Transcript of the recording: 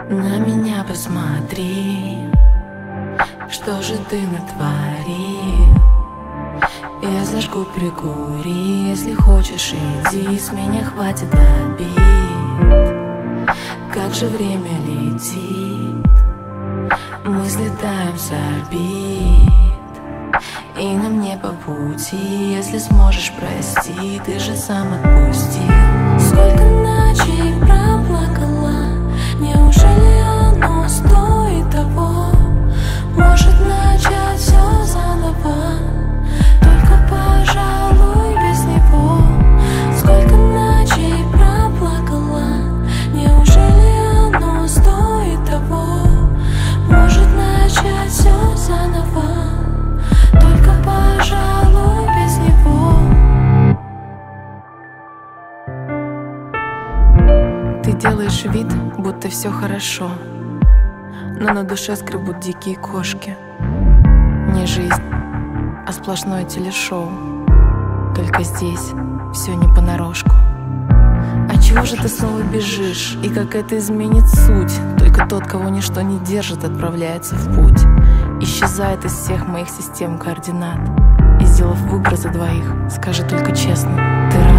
На меня посмотри, что же ты натворил? Я зажгу, прикури, если хочешь, иди, с меня хватит обид. Как же время летит, мы слетаем с орбит, и нам не по пути. Если сможешь, прости, ты же сам отпустил. Сколько ночей проплакала, неужели оно стоит того? Может начать все заново, только, пожалуй, без него. Сколько ночей проплакала, неужели оно стоит того? Может начать все заново, только, пожалуй, без него. Ты делаешь вид, будто все хорошо, но на душе скребут дикие кошки. Не жизнь, а сплошное телешоу. Только здесь все не понарошку. А чего же ты снова бежишь? И как это изменит суть? Только тот, кого ничто не держит, отправляется в путь. Исчезает из всех моих систем координат. И сделав выбор за двоих, скажи только честно, ты рад?